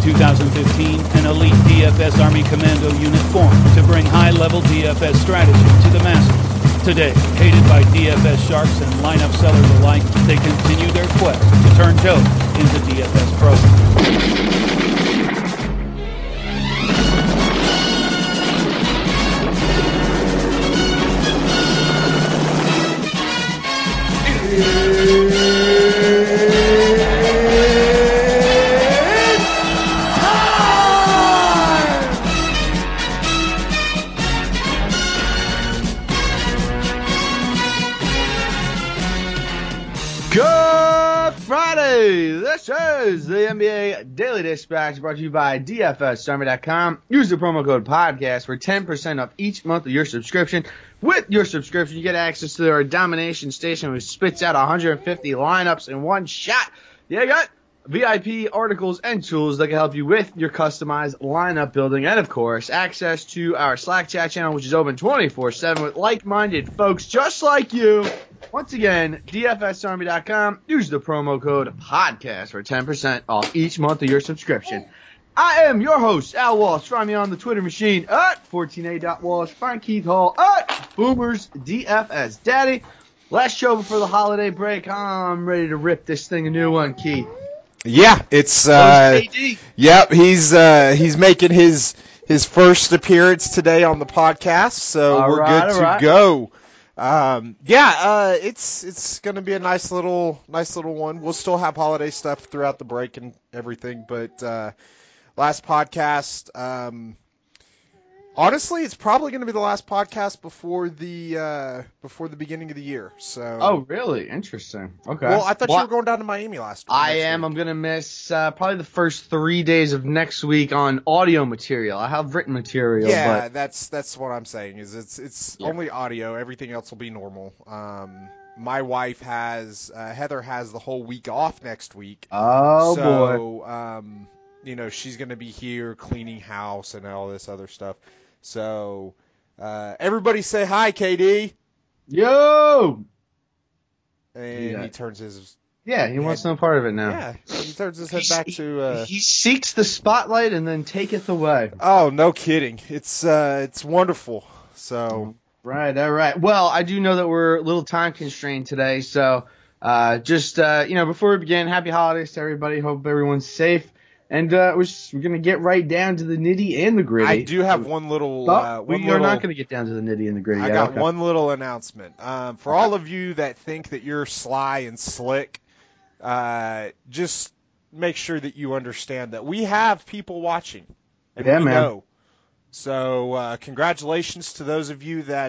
2015, an elite DFS Army Commando unit formed to bring high-level DFS strategy to the masses. Today, hated by DFS sharks and lineup sellers alike, they continue their quest to turn Joe into DFS pros. This is the NBA Daily Dispatch brought to you by DFSStormy.com. Use the promo code podcast for 10% off each month of your subscription. With your subscription, you get access to our domination station, which spits out 150 lineups in one shot. You got VIP articles and tools that can help you with your customized lineup building. And, of course, access to our Slack chat channel, which is open 24/7 with like-minded folks just like you. Once again, DFSArmy.com. Use the promo code podcast for 10% off each month of your subscription. I am your host, Al Walsh. Find me on the Twitter machine at 14a.walsh. Find Keith Hall at BoomersDFS. Daddy, last show before the holiday break. I'm ready to rip this thing a new one, Keith. Yeah, it's yep, he's making his first appearance today on the podcast, so we're good to go. It's gonna be a nice little one. We'll still have holiday stuff throughout the break and everything, but last podcast, honestly, it's probably gonna be the last podcast before the beginning of the year. So. Oh, really? Interesting. Okay. Well, I thought you were going down to Miami last week. I am. I'm gonna miss probably the first 3 days of next week on audio material. I have written material. Yeah, but... that's what I'm saying. Is it's only audio. Everything else will be normal. My wife has Heather has the whole week off next week. Oh, boy. She's gonna be here cleaning house and all this other stuff. So, everybody say hi, KD. Yo! And he turns his... Yeah, he wants no part of it now. Yeah, he turns his head back to... He seeks the spotlight and then taketh away. Oh, no kidding. It's wonderful. So... Right, all right. Well, I do know that we're a little time constrained today, so before we begin, happy holidays to everybody. Hope everyone's safe. And we're going to get right down to the nitty and the gritty. I do have one little... we are not going to get down to the nitty and the gritty. I got one little announcement. For all of you that think that you're sly and slick, just make sure that you understand that we have people watching. And we know. So congratulations to those of you that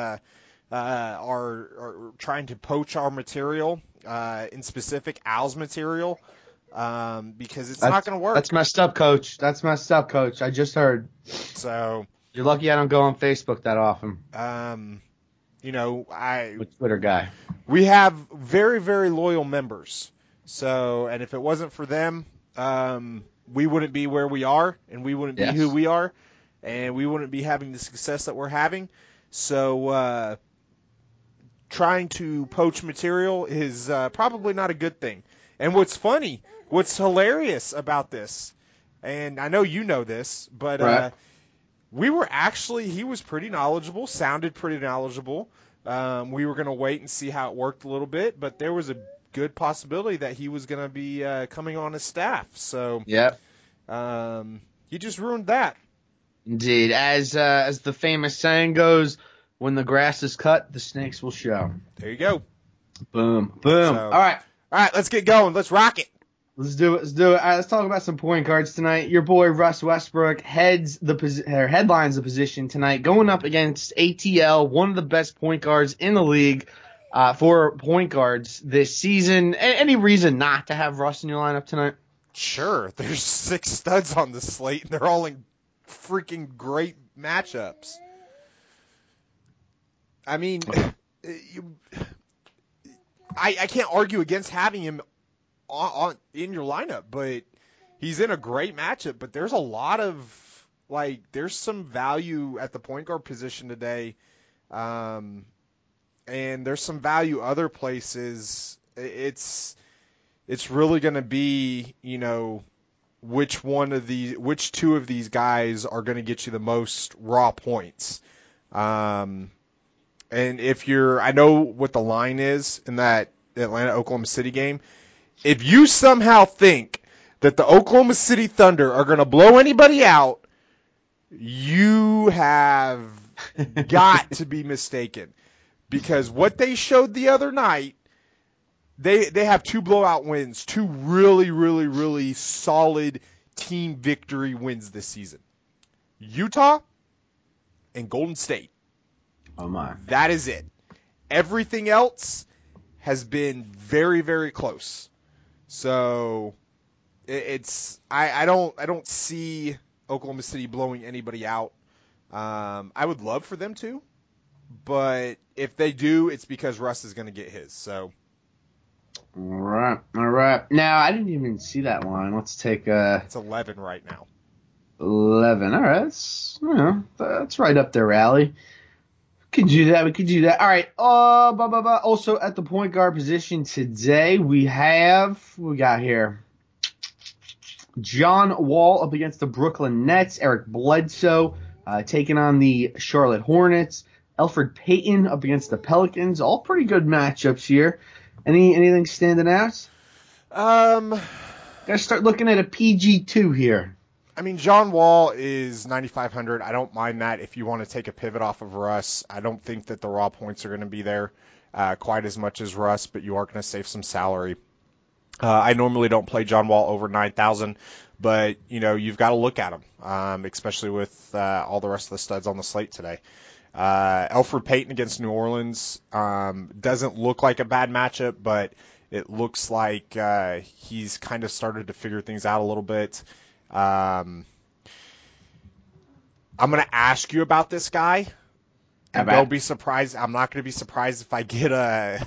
are trying to poach our material, in specific Al's material. Because it's not going to work. That's messed up, Coach. I just heard. So you're lucky I don't go on Facebook that often. I'm a Twitter guy. We have very, very loyal members. So, and if it wasn't for them, we wouldn't be where we are, and we wouldn't be who we are, and we wouldn't be having the success that we're having. So, trying to poach material is probably not a good thing. And what's hilarious about this, and I know you know this, but right. he was pretty knowledgeable, sounded pretty knowledgeable. We were going to wait and see how it worked a little bit, but there was a good possibility that he was going to be coming on his staff. So, yep. You just ruined that. Indeed. As the famous saying goes, when the grass is cut, the snakes will show. There you go. Boom. So, All right, let's get going. Let's rock it. Let's do it. All right, let's talk about some point guards tonight. Your boy Russ Westbrook headlines the position tonight, going up against ATL, one of the best point guards in the league for point guards this season. Any reason not to have Russ in your lineup tonight? Sure. There's 6 studs on the slate, and they're all in freaking great matchups. I mean, I can't argue against having him in your lineup, but he's in a great matchup. But there's a lot of there's some value at the point guard position today, and there's some value other places. It's really going to be which two of these guys are going to get you the most raw points. And I know what the line is in that Atlanta-Oklahoma City game. If you somehow think that the Oklahoma City Thunder are going to blow anybody out, you have got to be mistaken. Because what they showed the other night, they have 2 blowout wins, 2 really, really, really solid team victory wins this season. Utah and Golden State. Oh, my. That is it. Everything else has been very, very close. So I don't see Oklahoma City blowing anybody out. I would love for them to, but if they do, it's because Russ is going to get his. So. All right. Now, I didn't even see that line. Let's take It's 11 right now. 11. All right. That's right up their alley. We could do that. All right. Also at the point guard position today, we got here John Wall up against the Brooklyn Nets. Eric Bledsoe taking on the Charlotte Hornets. Elfrid Payton up against the Pelicans. All pretty good matchups here. Anything standing out? Gotta start looking at a PG2 here. I mean, John Wall is 9,500. I don't mind that if you want to take a pivot off of Russ. I don't think that the raw points are going to be there quite as much as Russ, but you are going to save some salary. I normally don't play John Wall over 9,000, but, you've got to look at him, especially with all the rest of the studs on the slate today. Elfrid Payton against New Orleans doesn't look like a bad matchup, but it looks like he's kind of started to figure things out a little bit. I'm going to ask you about this guy, and don't be surprised. I'm not going to be surprised if I get a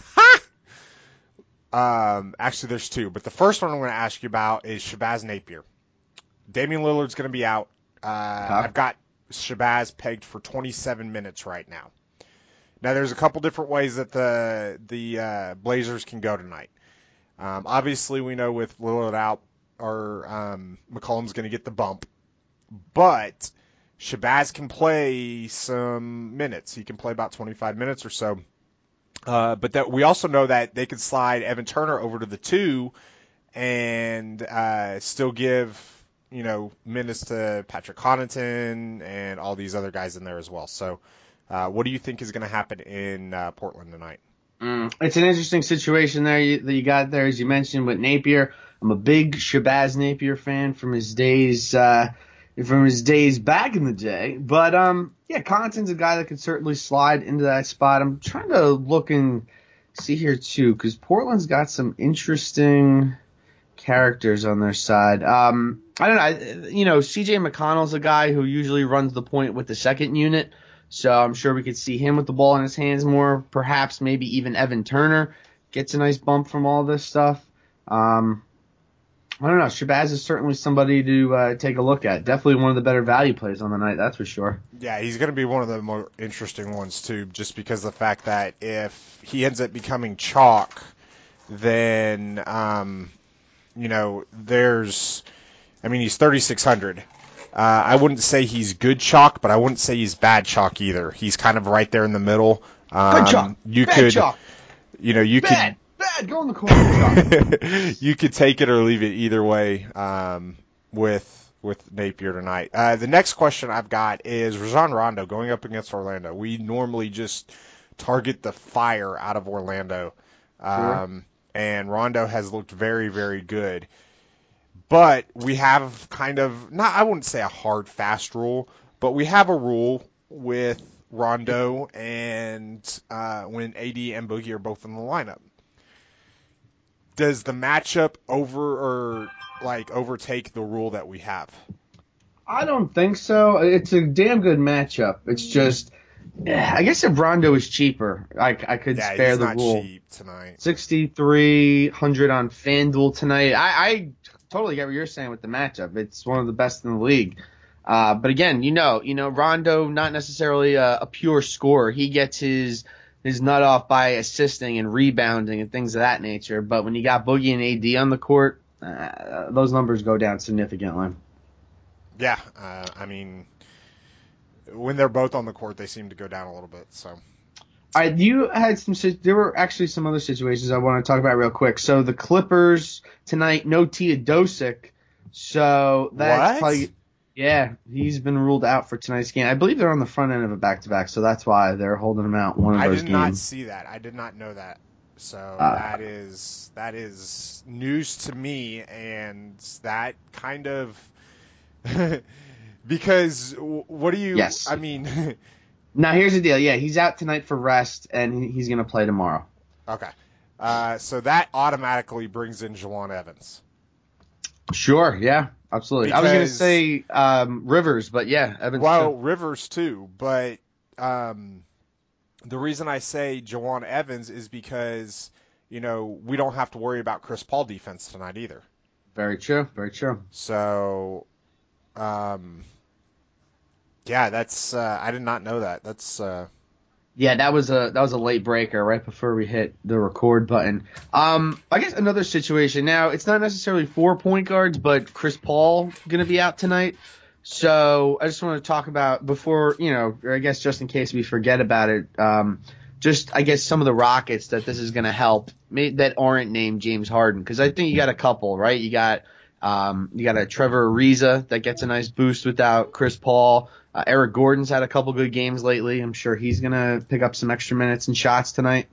actually, there's 2, but the first one I'm going to ask you about is Shabazz Napier. Damian Lillard's going to be out. I've got Shabazz pegged for 27 minutes right now. Now, there's a couple different ways that the Blazers can go tonight. Obviously, we know with Lillard out, McCollum's going to get the bump. But Shabazz can play some minutes. He can play about 25 minutes or so. But that we also know that they could slide Evan Turner over to the 2 and still give minutes to Patrick Connaughton and all these other guys in there as well. So what do you think is going to happen in Portland tonight? It's an interesting situation there that you got there, as you mentioned, with Napier. I'm a big Shabazz Napier fan from his days back in the day. But Connaughton's a guy that could certainly slide into that spot. I'm trying to look and see here too, because Portland's got some interesting characters on their side. I don't know. CJ McConnell's a guy who usually runs the point with the second unit, so I'm sure we could see him with the ball in his hands more. Perhaps maybe even Evan Turner gets a nice bump from all this stuff. I don't know. Shabazz is certainly somebody to take a look at. Definitely one of the better value plays on the night, that's for sure. Yeah, he's going to be one of the more interesting ones, too, just because of the fact that if he ends up becoming chalk, then, he's 3,600. I wouldn't say he's good chalk, but I wouldn't say he's bad chalk either. He's kind of right there in the middle. Good chalk. Bad chalk. Bad. Go in the corner. You could take it or leave it either way with Napier tonight. The next question I've got is Rajon Rondo going up against Orlando. We normally just target the fire out of Orlando. Sure. And Rondo has looked very, very good. But we have I wouldn't say a hard, fast rule, but we have a rule with Rondo and when AD and Boogie are both in the lineup. Does the matchup overtake the rule that we have? I don't think so. It's a damn good matchup. It's just, I guess if Rondo is cheaper, I could spare the rule. He's not cheap tonight. 6,300 on FanDuel tonight. I totally get what you're saying with the matchup. It's one of the best in the league. But again, Rondo, not necessarily a pure scorer. He gets his nut off by assisting and rebounding and things of that nature. But when you got Boogie and AD on the court, those numbers go down significantly. Yeah, I mean, when they're both on the court, they seem to go down a little bit. So, all right, you had there were actually some other situations I want to talk about real quick. So the Clippers tonight, no Teodosic, so that's probably, yeah, he's been ruled out for tonight's game. I believe they're on the front end of a back-to-back, so that's why they're holding him out one of those games. I did not see that. I did not know that. So that is news to me, and that kind of because what do you? Yes. I mean, now here's the deal. Yeah, he's out tonight for rest, and he's going to play tomorrow. Okay. So that automatically brings in Jawan Evans. Sure. Yeah. Absolutely. Because, I was going to say Rivers, but yeah, Evans. Well, Rivers too, but the reason I say Jawan Evans is because, we don't have to worry about Chris Paul defense tonight either. Very true. Very true. So, yeah, that's I did not know that. That's yeah, that was a late breaker right before we hit the record button. I guess another situation now. It's not necessarily 4 point guards, but Chris Paul gonna be out tonight. So I just want to talk about before, or I guess just in case we forget about it, just I guess some of the Rockets that this is going to help that aren't named James Harden, because I think you got a couple, right? You got a Trevor Ariza that gets a nice boost without Chris Paul. Eric Gordon's had a couple good games lately. I'm sure he's going to pick up some extra minutes and shots tonight.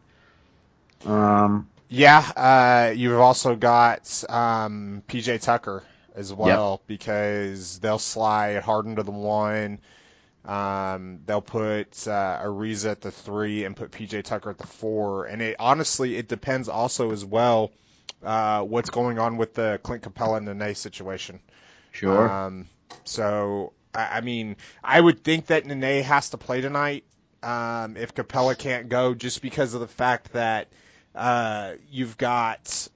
Yeah, you've also got PJ Tucker as well, because they'll slide Harden to the 1. They'll put Ariza at the 3 and put PJ Tucker at the 4. And it depends also as well what's going on with the Clint Capella and Nene situation. Sure. So, I mean, I would think that Nene has to play tonight if Capella can't go, just because of the fact that you've got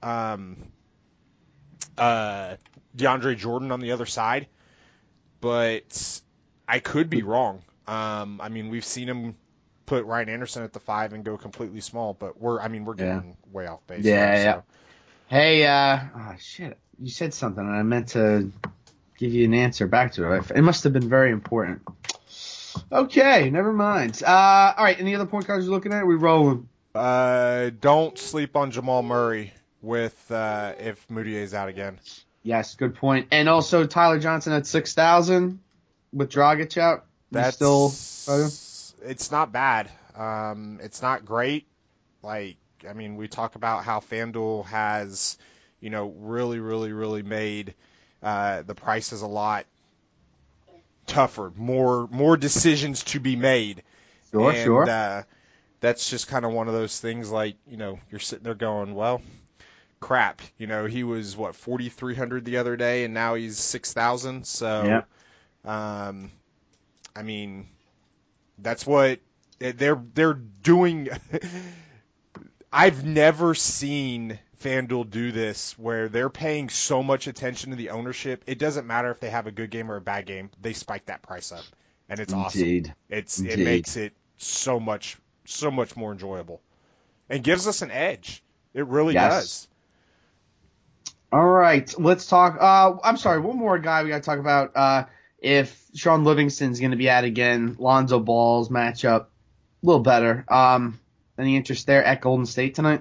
DeAndre Jordan on the other side, but I could be wrong. I mean, we've seen him put Ryan Anderson at the 5 and go completely small, but we're getting way off base. Yeah. Hey, shit, you said something and I meant to give you an answer back to it. It must have been very important. Okay, never mind. All right, any other point guards you're looking at? We rolling. Don't sleep on Jamal Murray with if Moutier's out again. Yes, good point. And also Tyler Johnson at 6,000 with Dragic out. That's still. It's not bad. It's not great. Like, I mean, we talk about how FanDuel has, really, really, really made the prices a lot tougher. More decisions to be made. Sure. That's just kind of one of those things. Like, you're sitting there going, well, crap. He was 4,300 the other day, and now he's 6,000. So, I mean, that's what they're doing. I've never seen FanDuel do this, where they're paying so much attention to the ownership. It doesn't matter if they have a good game or a bad game; they spike that price up, and it's awesome. Indeed. It makes it so much more enjoyable, and gives us an edge. It really does. All right, let's talk. I'm sorry, one more guy we got to talk about. If Sean Livingston's going to be out again, Lonzo Ball's matchup a little better. Any interest there at Golden State tonight?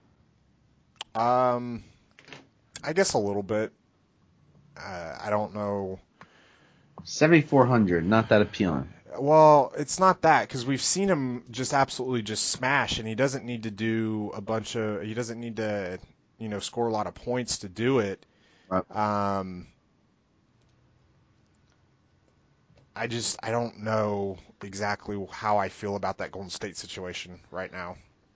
I guess a little bit. I don't know. 7,400, not that appealing. Well, it's not that, because we've seen him just absolutely just smash, and he doesn't need to do he doesn't need to, score a lot of points to do it. Right. I don't know exactly how I feel about that Golden State situation right now.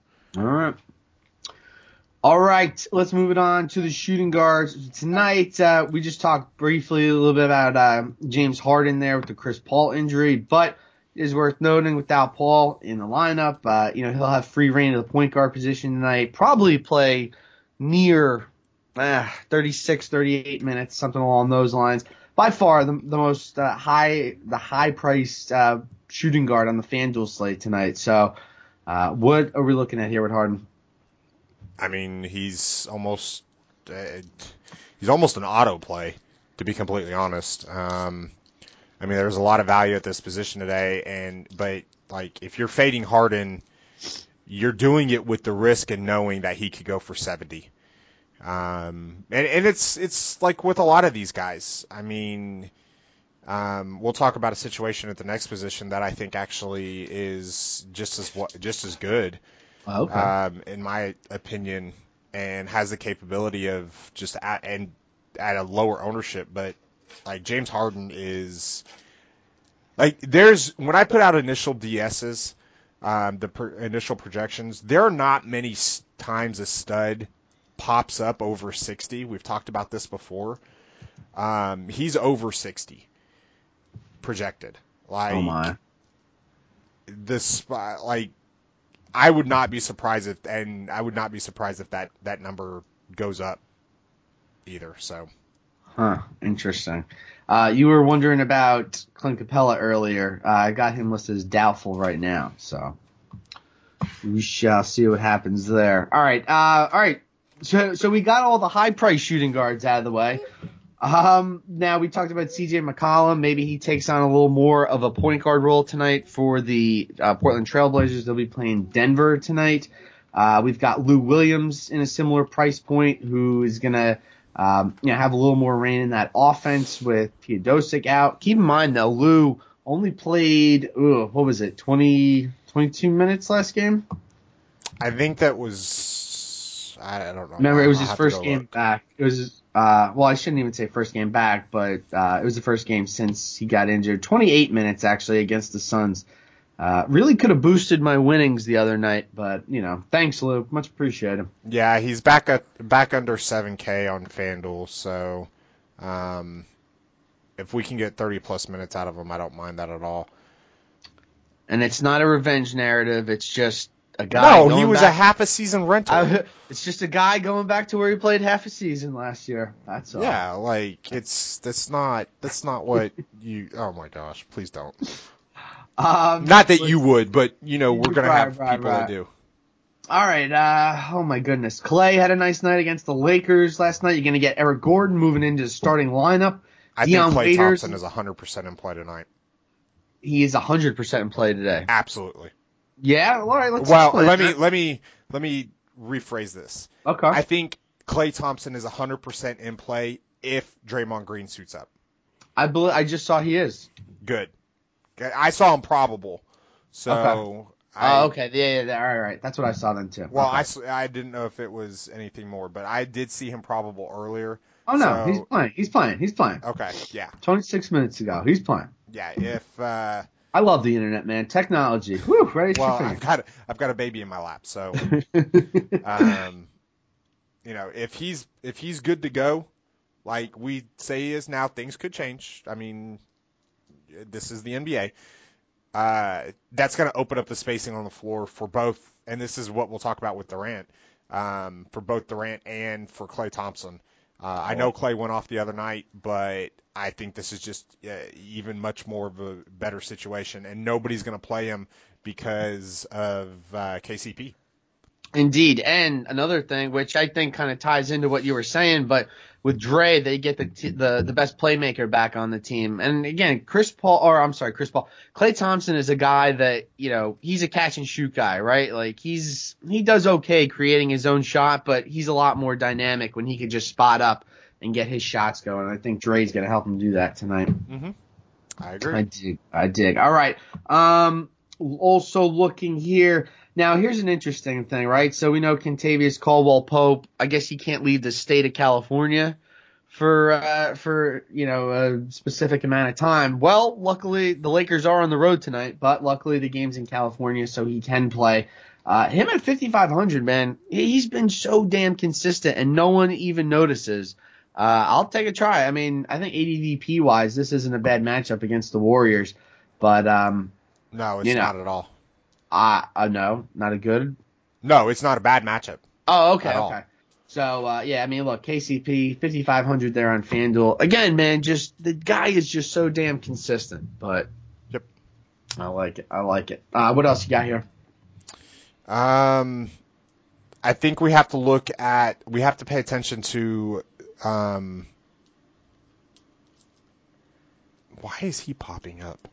All right, let's move it on to the shooting guards. Tonight, we just talked briefly a little bit about James Harden there with the Chris Paul injury, but it is worth noting without Paul in the lineup, he'll have free reign of the point guard position tonight, probably play near 36, 38 minutes, something along those lines. By far the most high-priced shooting guard on the FanDuel slate tonight. So what are we looking at here with Harden? I mean, he's almost almost an auto play, to be completely honest. I mean, there's a lot of value at this position today, but like if you're fading Harden, you're doing it with the risk and knowing that he could go for 70. And it's like with a lot of these guys. I mean, we'll talk about a situation at the next position that I think actually is just as good, in my opinion, and has the capability of just at a lower ownership. But like James Harden is like when I put out initial DSs, initial projections, there are not many times a stud pops up over 60. We've talked about this before. He's over 60 projected. Like, oh my! I would not be surprised if that number goes up either. So, interesting. You were wondering about Clint Capella earlier. I got him listed as doubtful right now, so we shall see what happens there. All right. So we got all the high price shooting guards out of the way. Now we talked about CJ McCollum. Maybe he takes on a little more of a point guard role tonight for the Portland Trailblazers. They'll be playing Denver tonight. We've got Lou Williams in a similar price point, who is gonna have a little more reign in that offense with Teodosic out. Keep in mind though, Lou only played 22 minutes last game. I think that was. I don't know. Remember, it was his first game back. It was I shouldn't even say first game back, but it was the first game since he got injured. 28 minutes actually against the Suns. Really could have boosted my winnings the other night, but thanks, Lou. Much appreciated. Yeah, he's back under 7K on FanDuel, so if we can get 30 plus minutes out of him, I don't mind that at all. And it's not a revenge narrative. It's just a guy. No, he was a half a season rental. It's just a guy going back to where he played half a season last year. That's all. Yeah, like that's not what you. Oh my gosh, please don't. Not that you would, but we're gonna have people that do. All right. Oh my goodness, Clay had a nice night against the Lakers last night. You're gonna get Eric Gordon moving into the starting lineup. I think Klay Thompson is 100% in play tonight. He is 100% in play today. Absolutely. Yeah. All right. Let me rephrase this. Okay. I think Klay Thompson is 100% in play if Draymond Green suits up. I just saw he is. Good. I saw him probable. So. Okay. Okay. Yeah. All right. That's what I saw then too. Well, okay. I didn't know if it was anything more, but I did see him probable earlier. Oh no, he's playing. He's playing. Okay. Yeah. 26 minutes ago, he's playing. Yeah. If. I love the internet, man. Technology. Whew, right. Well, I've got a baby in my lap, so if he's good to go, like we say he is now, things could change. I mean, this is the NBA. That's going to open up the spacing on the floor for both, and this is what we'll talk about with Durant, for both Durant and for Klay Thompson. I know Klay went off the other night, but I think this is just even much more of a better situation, and nobody's going to play him because of KCP. Indeed, and another thing, which I think kind of ties into what you were saying, but with Dre, they get the best playmaker back on the team. And again, Klay Thompson is a guy that, he's a catch and shoot guy, right? Like he does okay creating his own shot, but he's a lot more dynamic when he can just spot up and get his shots going. I think Dre's going to help him do that tonight. Mm-hmm. I agree. I dig. All right. Also looking here. Now, here's an interesting thing, right? So we know Kentavious Caldwell-Pope, I guess he can't leave the state of California for a specific amount of time. Well, luckily, the Lakers are on the road tonight, but luckily the game's in California, so he can play. Him at 5,500, man, he's been so damn consistent, and no one even notices. I'll take a try. I mean, I think ADVP-wise, this isn't a bad matchup against the Warriors, but no, it's not at all. No, not a good. No, it's not a bad matchup. Oh, okay, okay. So, I mean, look, KCP, 5,500 there on FanDuel. Again, man, the guy is just so damn consistent, but. Yep. I like it. What else you got here? I think we have to pay attention to Why is he popping up?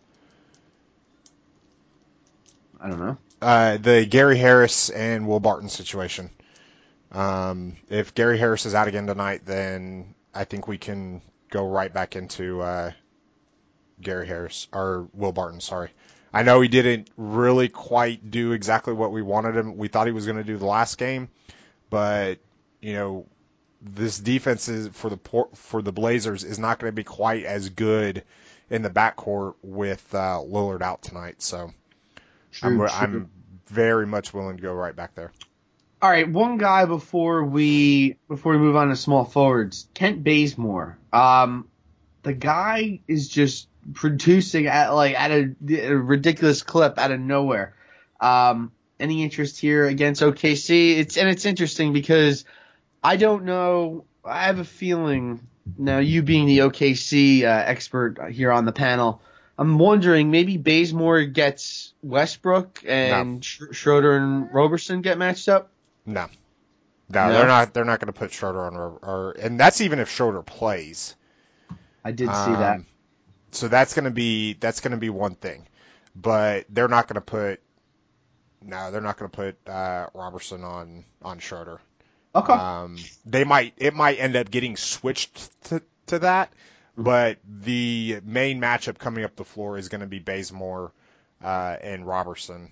I don't know. The Gary Harris and Will Barton situation. If Gary Harris is out again tonight, then I think we can go right back into Gary Harris, or Will Barton, sorry. I know he didn't really quite do exactly what we wanted him. We thought he was going to do the last game, but, you know, this defense is for the Blazers is not going to be quite as good in the backcourt with Lillard out tonight. So I'm very much willing to go right back there. All right, one guy before we move on to small forwards, Kent Bazemore. The guy is just producing at a ridiculous clip out of nowhere. Any interest here against OKC? It's interesting because I don't know. I have a feeling now. You being the OKC expert here on the panel, I'm wondering maybe Bazemore gets Westbrook and Schroeder and Roberson get matched up. No, they're not. They're not going to put Schroeder on, and that's even if Schroeder plays. I did see that. So that's going to be one thing, but they're not going to put. No, they're not going to put Roberson on Schroeder. Okay. It might end up getting switched to that, but the main matchup coming up the floor is going to be Bazemore and Roberson.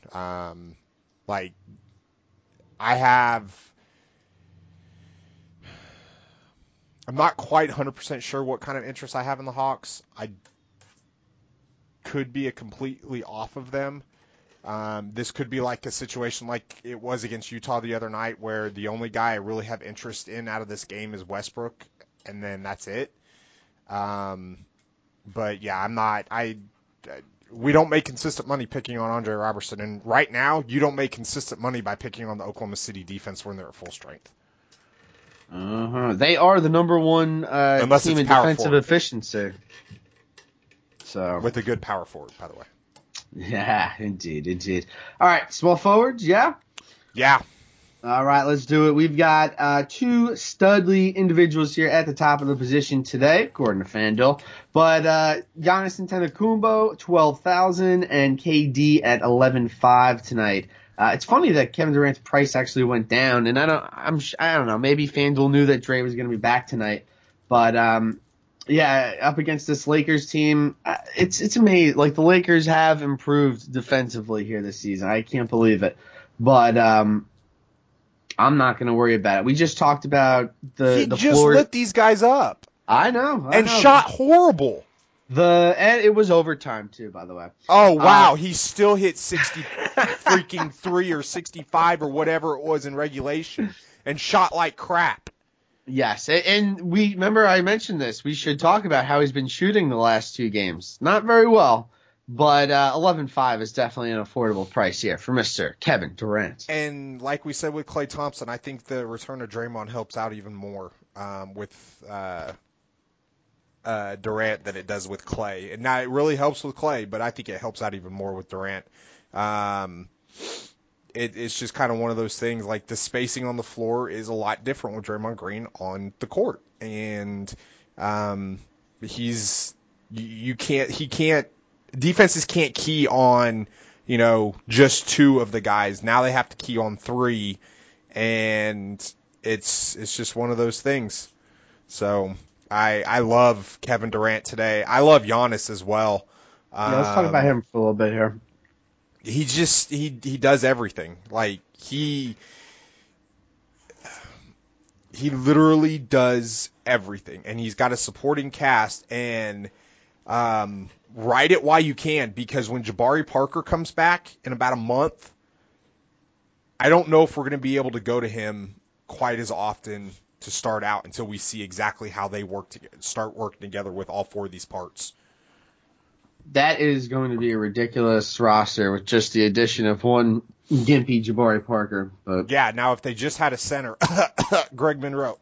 I'm not quite 100% sure what kind of interest I have in the Hawks. I could be completely off of them. This could be like a situation like it was against Utah the other night where the only guy I really have interest in out of this game is Westbrook, and then that's it. But yeah, I'm not. We don't make consistent money picking on Andre Robertson, and right now you don't make consistent money by picking on the Oklahoma City defense when they're at full strength. They are the number one team in defensive efficiency. So with a good power forward, by the way. Yeah, indeed. All right, small forwards, yeah? Yeah. All right, let's do it. We've got two studly individuals here at the top of the position today, according to FanDuel. But Giannis Antetokounmpo, 12,000, and KD at 11,500 tonight. It's funny that Kevin Durant's price actually went down, and I don't know. Maybe FanDuel knew that Dre was going to be back tonight, but yeah, up against this Lakers team, it's amazing. Like the Lakers have improved defensively here this season. I can't believe it, but I'm not going to worry about it. We just talked about the floor. Lit these guys up. I know. Shot horrible. And it was overtime too, by the way. Oh wow, he still hit 60 freaking 3 or 65 or whatever it was in regulation, and shot like crap. Yes, and we remember I mentioned this. We should talk about how he's been shooting the last two games. Not very well, but 11.5 is definitely an affordable price here for Mr. Kevin Durant. And like we said with Klay Thompson, I think the return of Draymond helps out even more with Durant than it does with Klay. And now it really helps with Klay, but I think it helps out even more with Durant. It's just kind of one of those things, like the spacing on the floor is a lot different with Draymond Green on the court. And defenses can't key on, just two of the guys. Now they have to key on three, and it's just one of those things. So I love Kevin Durant today. I love Giannis as well. Yeah, let's talk about him for a little bit here. He does everything. Like he literally does everything, and he's got a supporting cast. And ride it while you can, because when Jabari Parker comes back in about a month, I don't know if we're going to be able to go to him quite as often to start out until we see exactly how they start working together with all four of these parts. That is going to be a ridiculous roster with just the addition of one gimpy Jabari Parker. But yeah, now if they just had a center, Greg Monroe,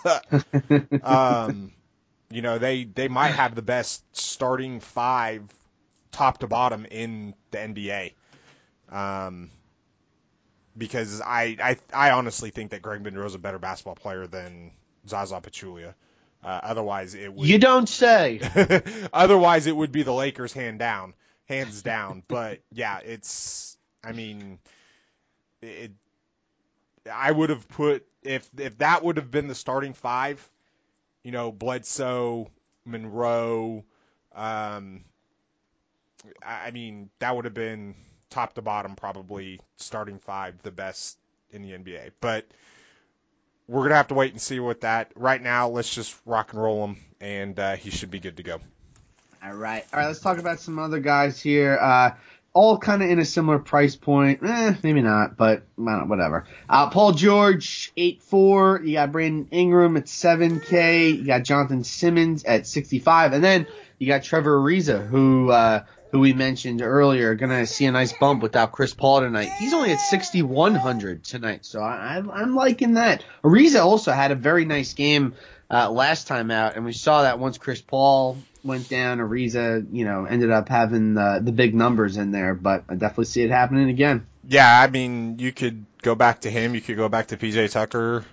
they might have the best starting five top to bottom in the NBA. Because I honestly think that Greg Monroe is a better basketball player than Zaza Pachulia. Otherwise, it would. You don't say. Otherwise, it would be the Lakers hands down. But yeah, I would have put if that would have been the starting five, Bledsoe, Monroe. That would have been top to bottom, probably starting five, the best in the NBA. But we're gonna have to wait and see what that. Right now, let's just rock and roll him, and he should be good to go. All right. Let's talk about some other guys here. All kind of in a similar price point. Maybe not, but whatever. Paul George, 8.4. You got Brandon Ingram at 7K. You got Jonathan Simmons at 65, and then you got Trevor Ariza, who we mentioned earlier, going to see a nice bump without Chris Paul tonight. He's only at 6,100 tonight, so I'm liking that. Ariza also had a very nice game last time out, and we saw that once Chris Paul went down, Ariza, ended up having the big numbers in there, but I definitely see it happening again. Yeah, you could go back to him. You could go back to PJ Tucker.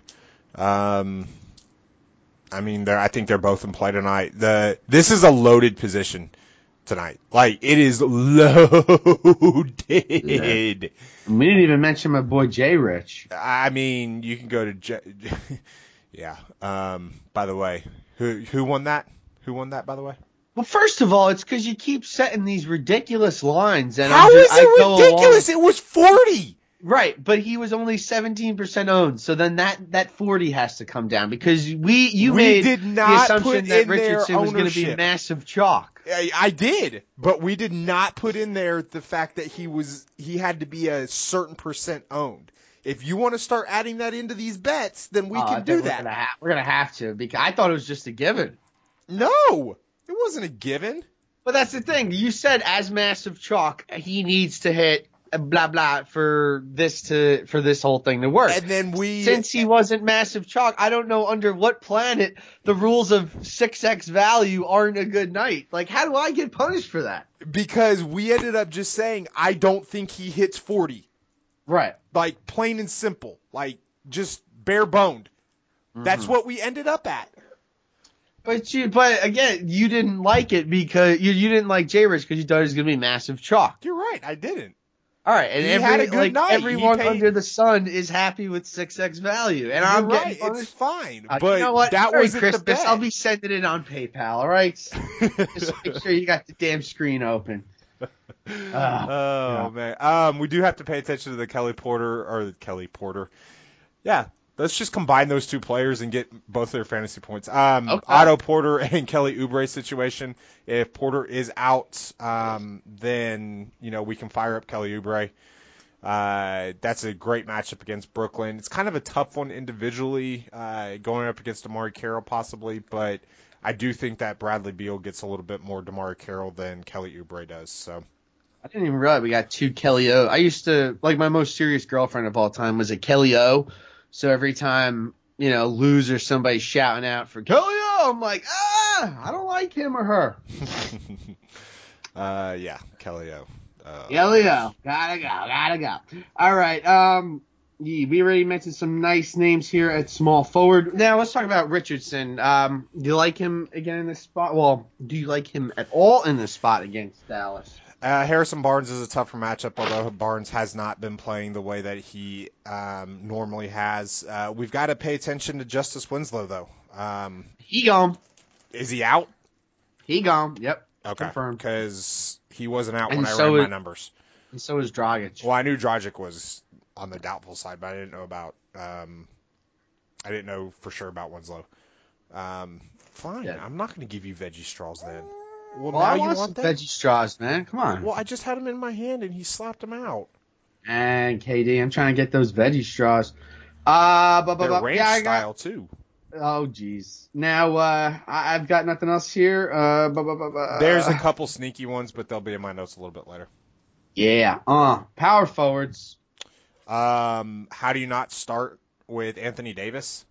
I think they're both in play tonight. This is a loaded position tonight. Like, it is loaded. Yeah. We didn't even mention my boy Jay Rich. You can go to Jay. Yeah. By the way, who won that? Who won that, by the way? Well, first of all, it's because you keep setting these ridiculous lines. And How is it ridiculous? It was 40. Right, but he was only 17% owned, so then that 40 has to come down because you made did not the assumption put that in Richardson their was going to be ownership. massive chalk. I did, but we did not put in there the fact that he had to be a certain percent owned. If you want to start adding that into these bets, then we can do that. We're gonna have to because I thought it was just a given. No, it wasn't a given. But that's the thing. You said as massive chalk, he needs to hit blah blah for this whole thing to work. And then since he wasn't massive chalk, I don't know under what planet the rules of 6x value aren't a good night. Like, how do I get punished for that? Because we ended up just saying I don't think he hits 40. Right. Like, plain and simple. Like, just bare boned. Mm-hmm. That's what we ended up at. But again, you didn't like it because you didn't like Jay Rich because you thought it was going to be massive chalk. You're right. I didn't. All right, and everyone under the sun is happy with 6x value, and I'm right. Getting it's fine. But you know what? That wasn't Christmas, the bet. I'll be sending it on PayPal. All right, just make sure you got the damn screen open. Man, we do have to pay attention to the Kelly Porter. Yeah, let's just combine those two players and get both their fantasy points. Okay. Otto Porter and Kelly Oubre situation. If Porter is out, then we can fire up Kelly Oubre. That's a great matchup against Brooklyn. It's kind of a tough one individually, going up against DeMarre Carroll possibly, but I do think that Bradley Beal gets a little bit more DeMarre Carroll than Kelly Oubre does. So. I didn't even realize we got two Kelly O. I used to, my most serious girlfriend of all time was a Kelly O. So every time, Luz or somebody shouting out for Kelly O, I'm like, I don't like him or her. Yeah, Kelly O. Kelly O. Gotta go. All right. We already mentioned some nice names here at small forward. Now let's talk about Richardson. Do you like him again in this spot? Well, do you like him at all in this spot against Dallas? Harrison Barnes is a tougher matchup, although Barnes has not been playing the way that he normally has. We've got to pay attention to Justice Winslow, though. He gone. Is he out? He gone. Yep. Okay. Confirmed. Because he wasn't out when I ran my numbers. And so is Dragic. Well, I knew Dragic was on the doubtful side, but I didn't know about. I didn't know for sure about Winslow. Fine. Yeah. I'm not going to give you veggie straws then. Well, now I want some veggie straws, man. Come on. Well, I just had them in my hand, and he slapped them out. And KD, I'm trying to get those veggie straws. They're ranch style, too. Oh, jeez. Now, I've got nothing else here. There's a couple sneaky ones, but they'll be in my notes a little bit later. Yeah. Power forwards. How do you not start with Anthony Davis?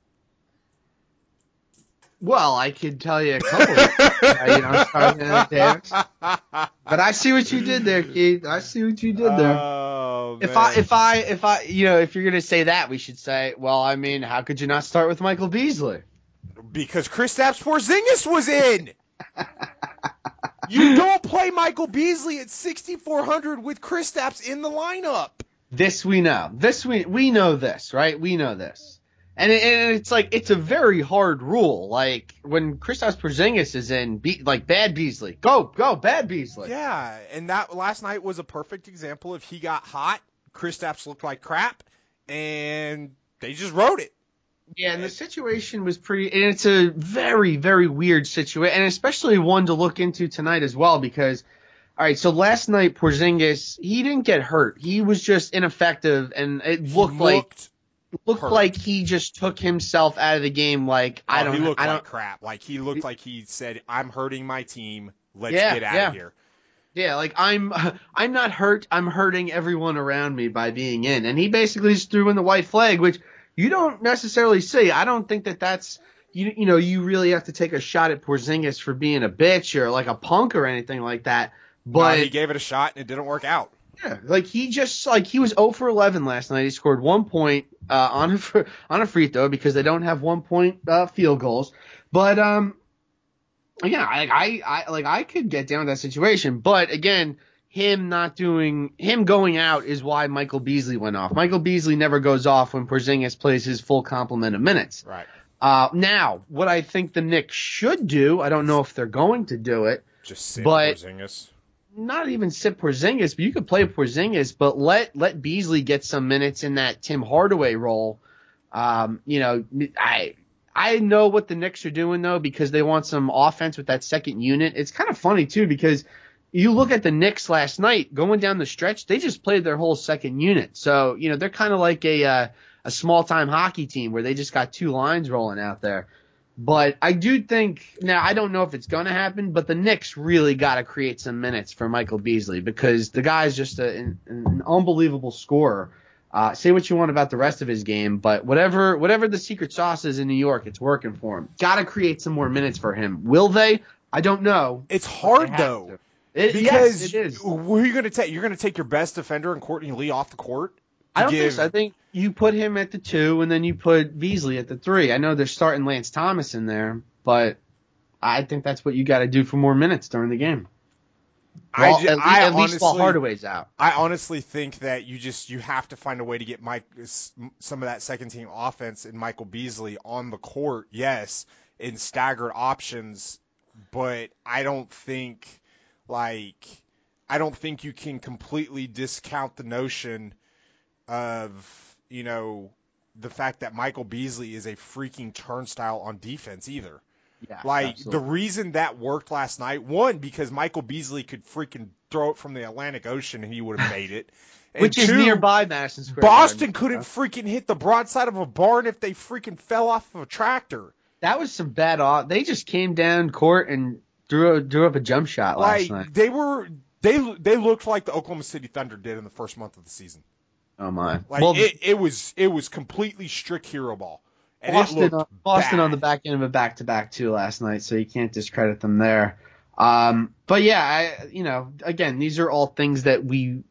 Well, I could tell you a couple. Starting Anthony Davis. But I see what you did there, Keith. I see what you did there. Oh, man. If you're gonna say that, we should say, well, how could you not start with Michael Beasley? Because Kristaps Porzingis was in. You don't play Michael Beasley at 6,400 with Kristaps in the lineup. This we know. We know this, right? We know this. And it's like, it's a very hard rule. Like, when Kristaps Porzingis is in, bad Beasley. Go, bad Beasley. Yeah, and that last night was a perfect example of he got hot, Kristaps looked like crap, and they just rode it. Yeah, and the situation was and it's a very, very weird situation, and especially one to look into tonight as well, because, all right, so last night Porzingis, he didn't get hurt. He was just ineffective, and it looked like he just took himself out of the game. Like, he looked like crap. Like, he looked like he said, "I'm hurting my team. Let's get out of here." Yeah, like, I'm not hurt. I'm hurting everyone around me by being in, and he basically just threw in the white flag, which you don't necessarily see. I don't think that's you really have to take a shot at Porzingis for being a bitch or like a punk or anything like that. But he gave it a shot and it didn't work out. Yeah, like he was 0 for 11 last night. He scored 1 point on a free throw because they don't have 1 point field goals. But yeah, I could get down with that situation. But again, him going out is why Michael Beasley went off. Michael Beasley never goes off when Porzingis plays his full complement of minutes. Right. Now, what I think the Knicks should do, I don't know if they're going to do it. Just sit Porzingis. Not even sit Porzingis, but you could play Porzingis, but let Beasley get some minutes in that Tim Hardaway role. I know what the Knicks are doing, though, because they want some offense with that second unit. It's kind of funny, too, because you look at the Knicks last night, going down the stretch, they just played their whole second unit. So, they're kind of like a small-time hockey team where they just got two lines rolling out there. But I do think – now, I don't know if it's going to happen, but the Knicks really got to create some minutes for Michael Beasley because the guy's just an unbelievable scorer. Say what you want about the rest of his game, but whatever the secret sauce is in New York, it's working for him. Got to create some more minutes for him. Will they? I don't know. It's hard, though. Yes, it is. Who are you going to take? You're going to take your best defender and Courtney Lee off the court? I don't think so. I think you put him at the 2 and then you put Beasley at the 3. I know they're starting Lance Thomas in there, but I think that's what you got to do for more minutes during the game. At least while Hardaway's out. I honestly think that you have to find a way to get some of that second team offense and Michael Beasley on the court, yes, in staggered options, but I don't think you can completely discount the notion of, the fact that Michael Beasley is a freaking turnstile on defense either. Yeah, absolutely. The reason that worked last night, one, because Michael Beasley could freaking throw it from the Atlantic Ocean and he would have made it. And which is nearby Madison Square Boston couldn't freaking hit the broadside of a barn if they freaking fell off of a tractor. That was some bad they just came down court and drew up a jump shot last night. They looked like the Oklahoma City Thunder did in the first month of the season. Oh my! It was completely strict hero ball. And Boston on the back end of a back-to-back too last night, so you can't discredit them there. But yeah, again, these are all things that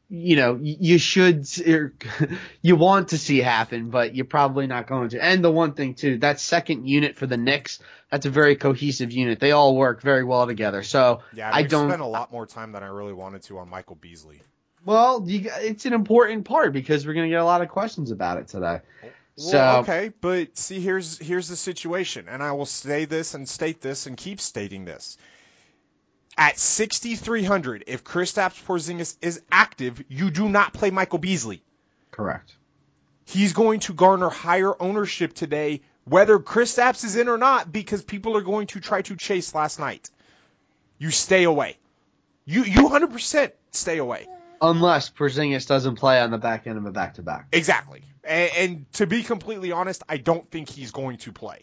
you want to see happen, but you're probably not going to. And the one thing too, that second unit for the Knicks, that's a very cohesive unit. They all work very well together. So yeah, I spent a lot more time than I really wanted to on Michael Beasley. Well, it's an important part because we're going to get a lot of questions about it today. Well, okay, but see, here's the situation, and I will say this and state this and keep stating this. At 6,300, if Kristaps Porzingis is active, you do not play Michael Beasley. Correct. He's going to garner higher ownership today, whether Kristaps is in or not, because people are going to try to chase last night. You stay away. You 100% stay away. Unless Porzingis doesn't play on the back end of a back-to-back. Exactly. And to be completely honest, I don't think he's going to play.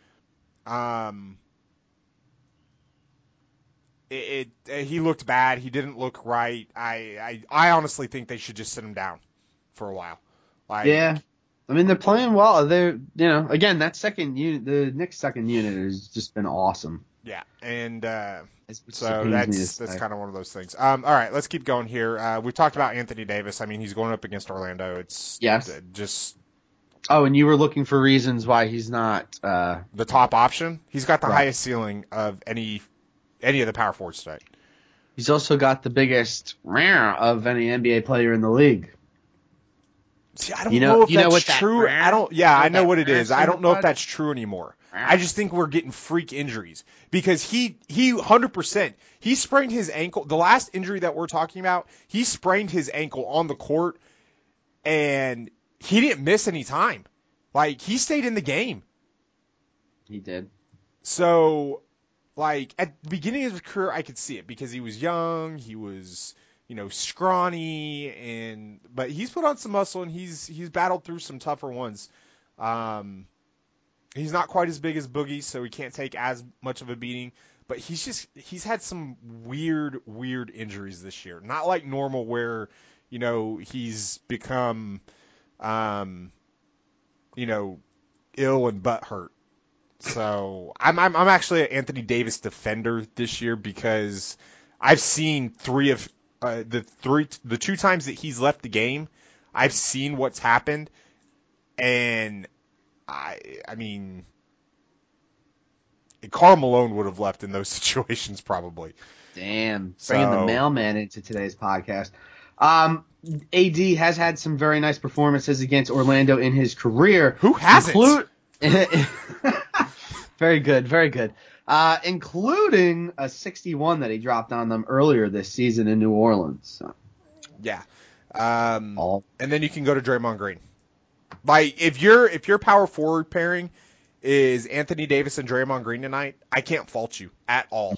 He looked bad. He didn't look right. I honestly think they should just sit him down for a while. Yeah. I mean, they're playing well. They're, again, that second unit, the Knicks' second unit has just been awesome. Yeah. And, so that's kind of one of those things. All right, let's keep going here. We talked about Anthony Davis. I mean, he's going up against Orlando. It's just Oh, and you were looking for reasons why he's not the top option. He's got the highest ceiling of any of the power forwards today. He's also got the biggest of any NBA player in the league. See, I don't know if that's true. I know what it is. I don't know if that's true anymore. I just think we're getting freak injuries because he 100%, he sprained his ankle. The last injury that we're talking about, he sprained his ankle on the court and he didn't miss any time. Like, he stayed in the game. He did. So, like, at the beginning of his career, I could see it because he was young, he was, scrawny, but he's put on some muscle and he's battled through some tougher ones. He's not quite as big as Boogie, so he can't take as much of a beating, but he's had some weird injuries this year. Not like normal where, he's become, ill and butthurt. So I'm actually an Anthony Davis defender this year because I've seen the two times that he's left the game, I've seen what's happened, and I mean, Karl Malone would have left in those situations probably. Damn, bringing the mailman into today's podcast. AD has had some very nice performances against Orlando in his career. Who hasn't? Very good, very good. Including a 61 that he dropped on them earlier this season in New Orleans. So. Yeah. And then you can go to Draymond Green. Like, if your power forward pairing is Anthony Davis and Draymond Green tonight, I can't fault you at all.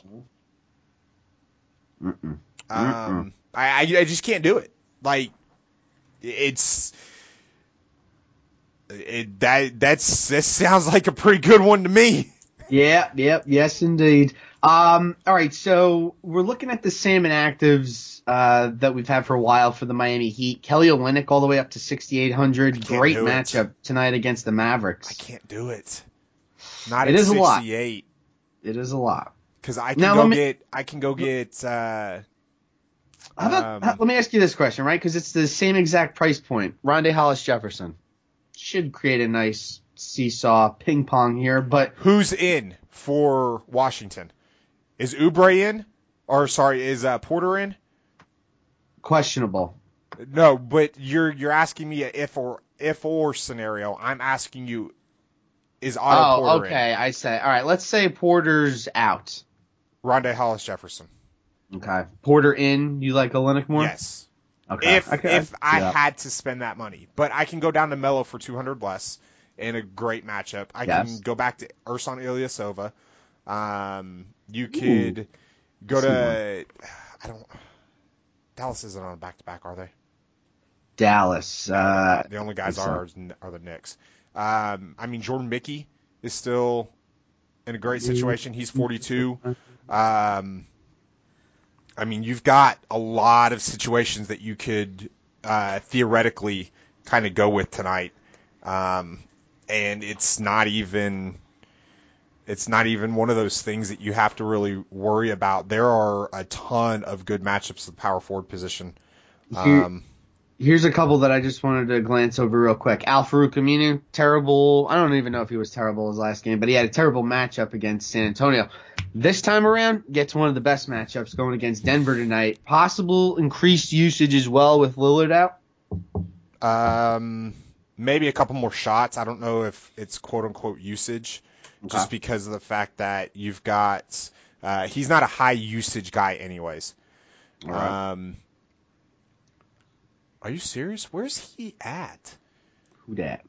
I just can't do it. Like, this sounds like a pretty good one to me. Yes, indeed. All right, so we're looking at the same inactives that we've had for a while for the Miami Heat. Kelly Olynyk all the way up to 6,800. Great matchup tonight against the Mavericks. I can't do it. Not at 68. It is a lot. Because I can go get. Let me ask you this question, right? Because it's the same exact price point. Rondae Hollis-Jefferson should create a nice seesaw ping pong here, but who's in for Washington? Is Oubre in? Or sorry, is Porter in? Questionable. No, but you're asking me a if or scenario. I'm asking you, is Otto Porter in? Okay, I say. All right, let's say Porter's out. Rondae Hollis-Jefferson. Okay. Porter in, you like Olynyk more? Yes. Okay. If I had to spend that money. But I can go down to Melo for 200 less in a great matchup. I can go back to Ersan Ilyasova. You could go to Dallas isn't on a back-to-back, are they? Dallas. The only guys are the Knicks. I mean, Jordan Mickey is still in a great situation. He's 42. I mean, you've got a lot of situations that you could theoretically kind of go with tonight, and it's not even one of those things that you have to really worry about. There are a ton of good matchups at the power forward position. Here's a couple that I just wanted to glance over real quick. Al-Farouq Aminu, terrible. I don't even know if he was terrible his last game, but he had a terrible matchup against San Antonio. This time around, gets one of the best matchups going against Denver tonight. Possible increased usage as well with Lillard out? Maybe a couple more shots. I don't know if it's quote-unquote usage, just because of the fact that you've got he's not a high-usage guy anyways. Right. Are you serious? Where's he at? Who dat?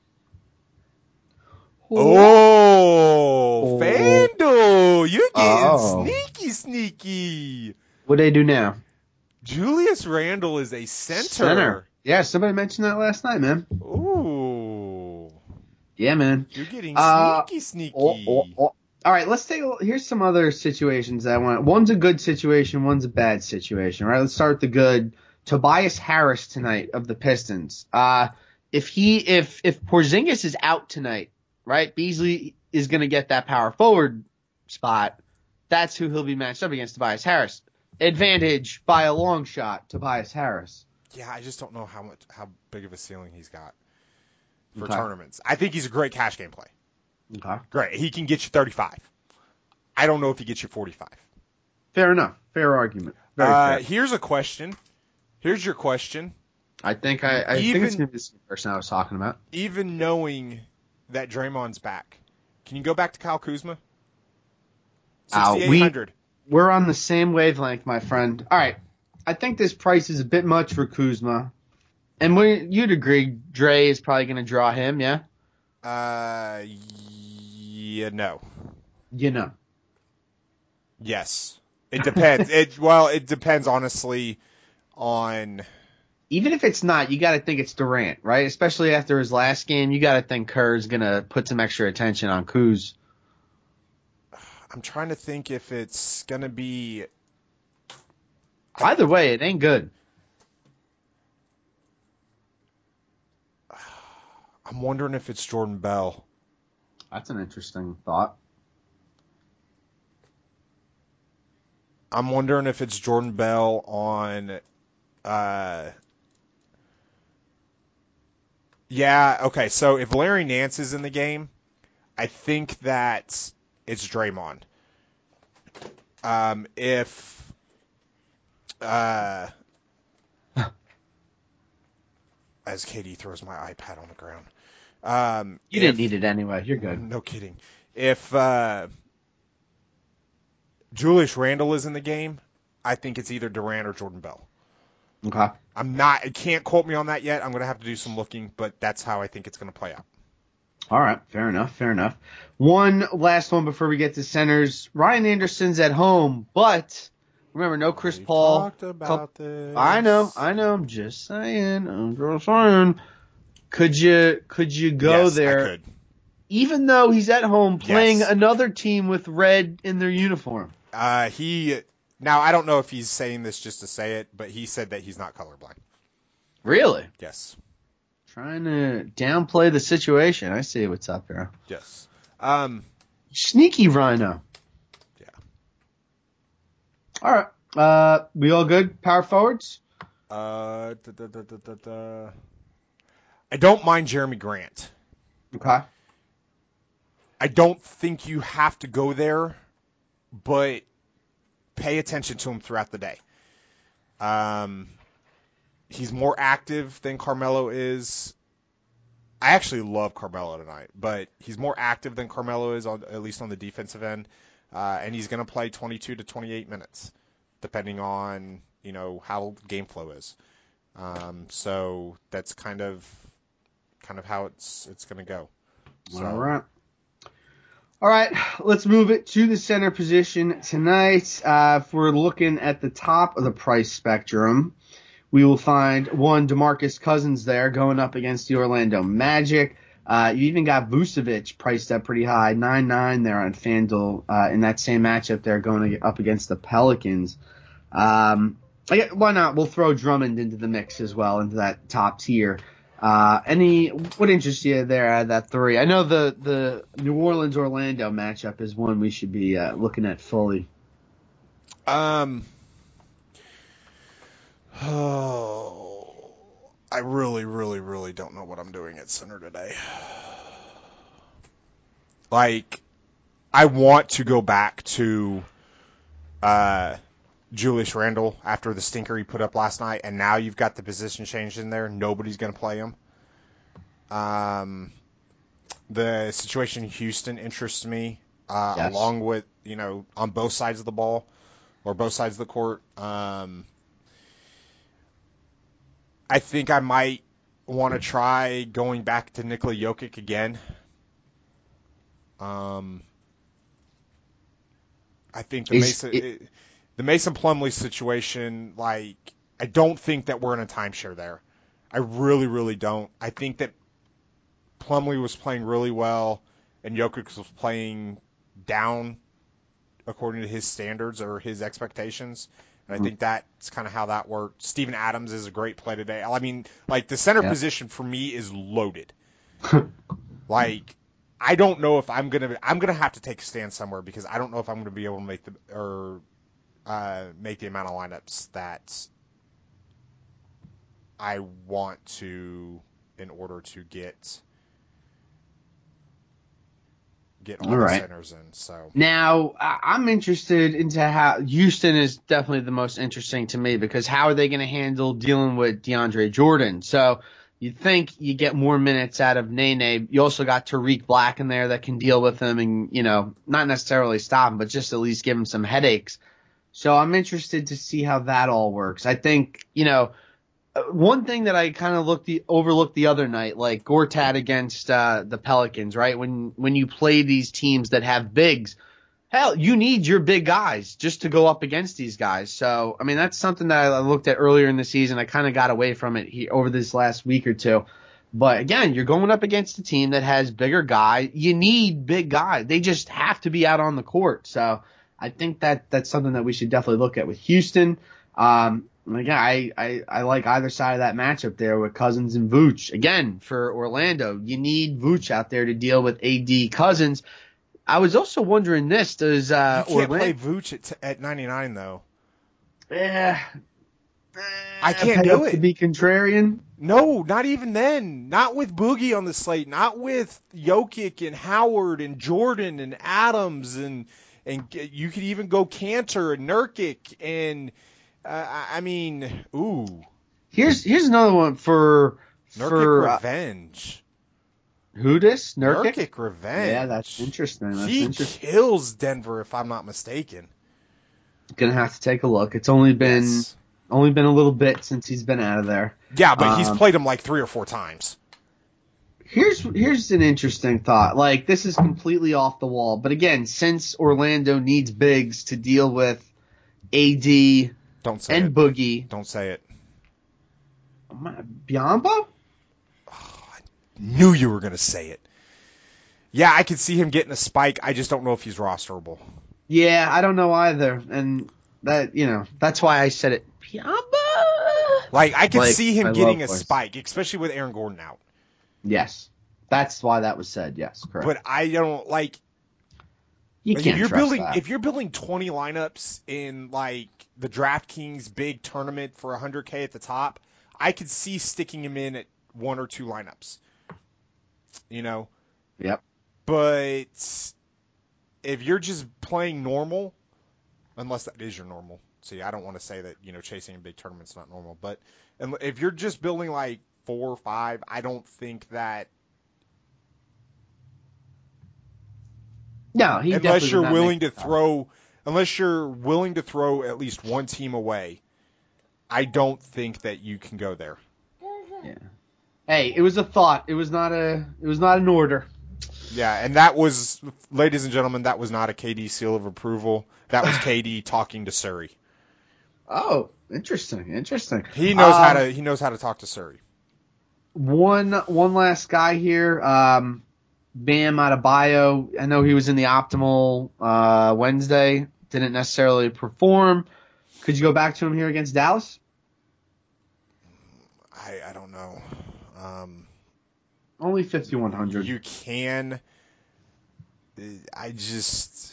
Oh, FanDuel! You're getting sneaky. What do they do now? Julius Randle is a center. Yeah, somebody mentioned that last night, man. Ooh. Yeah, man. You're getting sneaky. All right, here's some other situations that I want. One's a good situation, one's a bad situation. All right, let's start with the good. Tobias Harris tonight of the Pistons. If Porzingis is out tonight, right, Beasley is going to get that power forward spot. That's who he'll be matched up against, Tobias Harris. Advantage by a long shot, Tobias Harris. Yeah, I just don't know how big of a ceiling he's got. for tournaments. I think he's a great cash game play. Okay. Great. He can get you 35. I don't know if he gets you 45. Fair enough. Fair argument. Very fair. Here's a question. Here's your question. I think I think it's going to be the same person I was talking about. Even knowing that Draymond's back, can you go back to Kyle Kuzma? 6,800. We're on the same wavelength, my friend. All right. I think this price is a bit much for Kuzma. And you'd agree Dre is probably going to draw him, yeah? Yeah, no. You know. Yes. It depends. It depends, honestly, on... Even if it's not, you got to think it's Durant, right? Especially after his last game, you got to think Kerr's going to put some extra attention on Kuz. I'm trying to think if it's going to be... Either way, it ain't good. I'm wondering if it's Jordan Bell. That's an interesting thought. I'm wondering if it's Jordan Bell on... Yeah, okay, so if Larry Nance is in the game, I think that it's Draymond. As Katie throws my iPad on the ground. You didn't need it anyway. You're good. No kidding. If Julius Randle is in the game, I think it's either Durant or Jordan Bell. Okay. I can't quote me on that yet. I'm going to have to do some looking, but that's how I think it's going to play out. All right. Fair enough. One last one before we get to centers. Ryan Anderson's at home, but remember, no Chris Paul. Talked about this. I know. I'm just saying. Could you go yes, there? I could. Even though he's at home playing another team with red in their uniform. Now, I don't know if he's saying this just to say it, but he said that he's not colorblind. Really? Yes. Trying to downplay the situation. I see what's up here. Yes. Sneaky Rhino. Yeah. All right. We all good? Power forwards? I don't mind Jeremy Grant. Okay. I don't think you have to go there, but pay attention to him throughout the day. He's more active than Carmelo is. I actually love Carmelo tonight, but he's more active than Carmelo is, at least on the defensive end, and he's going to play 22 to 28 minutes, depending on how game flow is. So that's kind of how it's going to go. So. All right, let's move it to the center position tonight. If we're looking at the top of the price spectrum, we will find one DeMarcus Cousins there going up against the Orlando Magic. You even got Vucevic priced up pretty high, 9.9 there on FanDuel in that same matchup there going up against the Pelicans. Why not? We'll throw Drummond into the mix as well, into that top tier. What interests you there at that three? I know the New Orleans-Orlando matchup is one we should be looking at fully. I really, really, really don't know what I'm doing at center today. Like, I want to go back to Julius Randle after the stinker he put up last night, and now you've got the position change in there. Nobody's going to play him. The situation in Houston interests me, along with, on both sides of the ball or both sides of the court. I think I might want to try going back to Nikola Jokic again. I think the Mason Plumlee situation, I don't think that we're in a timeshare there. I really, really don't. I think that Plumlee was playing really well and Jokic was playing down according to his standards or his expectations. And I think that's kind of how that worked. Steven Adams is a great play today. I mean, the center position for me is loaded. I don't know if I'm gonna have to take a stand somewhere because I don't know if I'm gonna be able to make the amount of lineups that I want to in order to get get all the centers in. So now I'm interested into how Houston is definitely the most interesting to me, because how are they going to handle dealing with DeAndre Jordan? So you think you get more minutes out of Nene. You also got Tariq Black in there that can deal with him and, not necessarily stop him, but just at least give him some headaches. So I'm interested to see how that all works. I think, one thing that I kind of overlooked the other night, like Gortat against the Pelicans, right? When you play these teams that have bigs, hell, you need your big guys just to go up against these guys. So, I mean, that's something that I looked at earlier in the season. I kind of got away from it over this last week or two. But again, you're going up against a team that has bigger guys. You need big guys. They just have to be out on the court. So I think that's something that we should definitely look at with Houston. Again, I like either side of that matchup there with Cousins and Vooch. Again, for Orlando, you need Vooch out there to deal with AD Cousins. I was also wondering this: does you can't play Vooch at 99 though? Yeah, I can't do it. To be contrarian. No, not even then. Not with Boogie on the slate. Not with Jokic and Howard and Jordan and Adams and you could even go Cantor and Nurkic and. I mean, ooh. Here's another one for Nurkic Revenge. Who this? Nurkic Revenge. Yeah, that's interesting. He kills Denver, if I'm not mistaken. Gonna have to take a look. It's only been a little bit since he's been out of there. Yeah, but he's played him like 3 or 4 times. Here's an interesting thought. Like, this is completely off the wall, but again, since Orlando needs bigs to deal with AD. Don't say and it. Boogie. Don't say it. Biombo? Oh, I knew you were going to say it. Yeah, I could see him getting a spike. I just don't know if he's rosterable. Yeah, I don't know either. And that's why I said it. Biombo? Like, I could see him getting a spike, especially with Aaron Gordon out. Yes. That's why that was said. Yes, correct. But I don't like. You can't if you're building 20 lineups in like the DraftKings big tournament for 100K at the top, I could see sticking him in at 1 or 2 lineups. Yep. But if you're just playing normal, unless that is your normal. See, I don't want to say that, chasing a big tournament's not normal, but if you're just building like 4 or 5, I don't think that. No, unless you're willing to throw at least one team away, I don't think that you can go there. Yeah. Hey, it was a thought. It was not an order. Yeah, and that was, ladies and gentlemen, that was not a KD seal of approval. That was KD talking to Surrey. Oh, interesting. He knows how to talk to Surrey. One last guy here. Bam Adebayo, I know he was in the optimal Wednesday, didn't necessarily perform. Could you go back to him here against Dallas? I don't know. Only 5,100. You can. I just.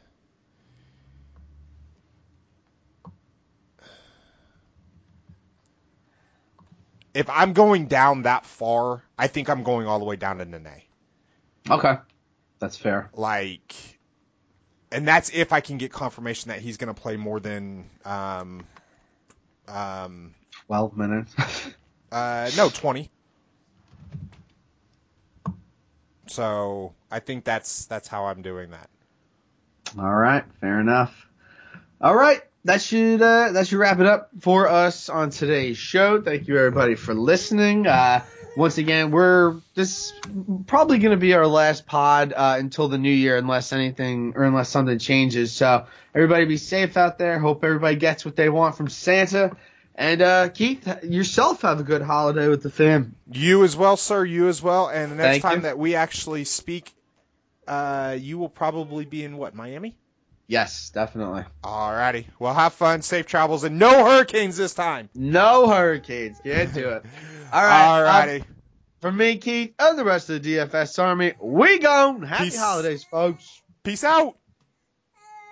If I'm going down that far, I think I'm going all the way down to Nene. Okay. That's fair. And that's if I can get confirmation that he's going to play more than 12 minutes. No, 20. So I think that's how I'm doing that. All right, fair enough. All right, that should wrap it up for us on today's show. Thank you everybody for listening. Once again, this is probably going to be our last pod until the new year, unless something changes. So everybody be safe out there. Hope everybody gets what they want from Santa. And Keith, yourself have a good holiday with the fam. You as well, sir. You as well. And the next time that we actually speak, you will probably be in Miami? Yes, definitely. All righty. Well, have fun, safe travels, and no hurricanes this time. No hurricanes. Can't do it. All right. All righty. For me, Keith, and the rest of the DFS Army, we gone. Happy holidays, folks. Peace out.